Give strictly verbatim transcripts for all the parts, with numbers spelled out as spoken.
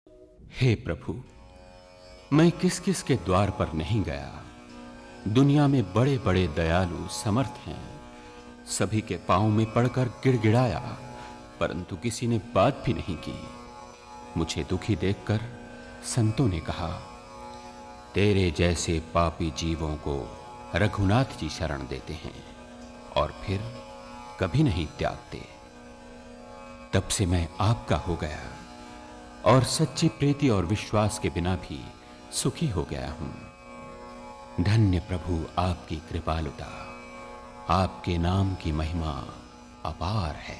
हे प्रभु, मैं किस किस के द्वार पर नहीं गया। दुनिया में बड़े बड़े दयालु समर्थ हैं। सभी के पांव में पड़कर गिड़गिड़ाया, परंतु किसी ने बात भी नहीं की। मुझे दुखी देखकर संतों ने कहा, तेरे जैसे पापी जीवों को रघुनाथ जी शरण देते हैं और फिर कभी नहीं त्यागते। तब से मैं आपका हो गया और सच्ची प्रीति और विश्वास के बिना भी सुखी हो गया हूं। धन्य प्रभु आपकी कृपालुता, आपके नाम की महिमा अपार है।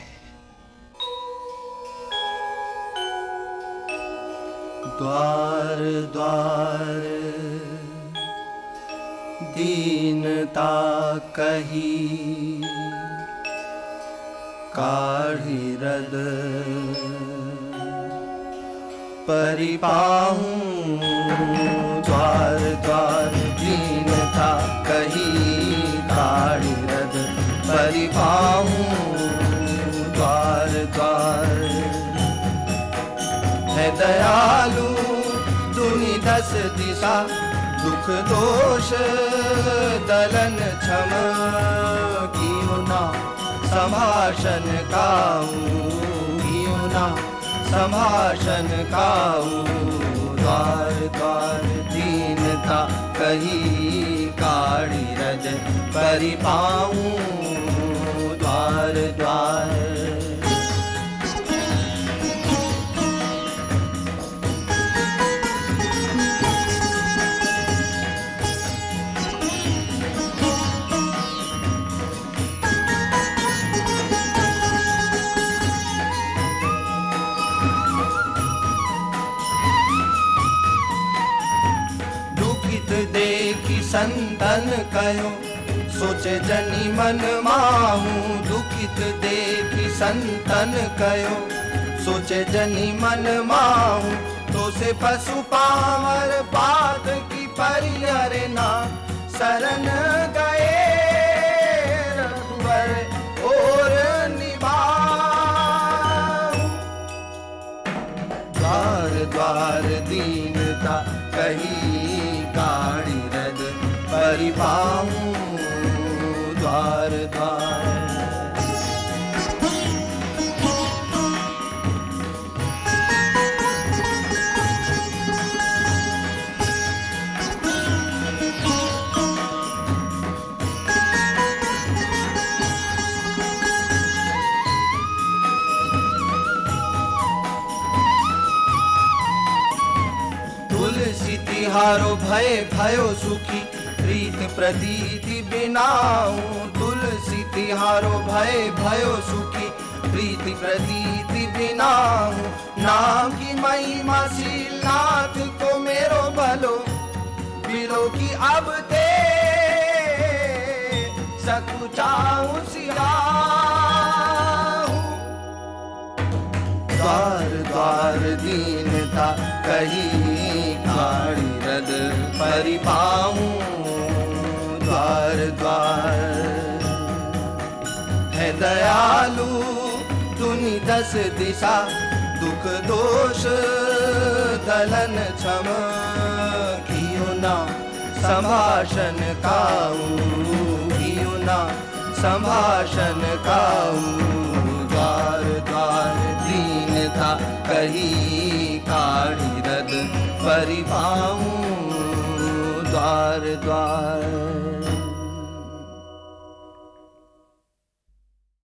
द्वार द्वार दीनता कही, काढ़ी रद परिपाहूं। द्वार द्वार दीनता कही, काढ़ी रद परिपाहूं। द्वार द्वार है दयालु दुनि दस दिशा, दुख दोष दलन क्षम। कियो ना संभाषण काहू, कियो ना संभाषण काहू। द्वार द्वार दीनता कही, काढ़ी रज परिपाहूं। द्वार द्वार देखी संतन कयो, सोचे जनी मन माहू। दुखित देखी संतन कयो, सोचे जनी मन माहू। तो से पशु पावर बात की परिहरे ना, शरण गए रघुवर और निभाऊ। द्वार द्वार दीनता कही, काढ़ी रद परिपाहूं। द्वार द्वार तुलसी तिहारो भय भयो सुखी, प्रीत प्रतीति बिनाऊ। तुलसी तिहारो भय भयो सुखी, प्रीति प्रतीति बिनाऊ। नाम की महिमा शीलनाथ को मेरो भलो, बिलो की अब ते सकुचाऊ सियाऊ। द्वार द्वार दीनता कही, काढ़ी रद परिपाहूं। द्वार द्वार है दयालु दुनि दस दिशा, दुख दोष दलन क्षम। कियो ना संभाषण काहू, कियो ना संभाषण काहू। द्वार द्वार दीनता कही, काढ़ी रद परिपाहूं। द्वार द्वार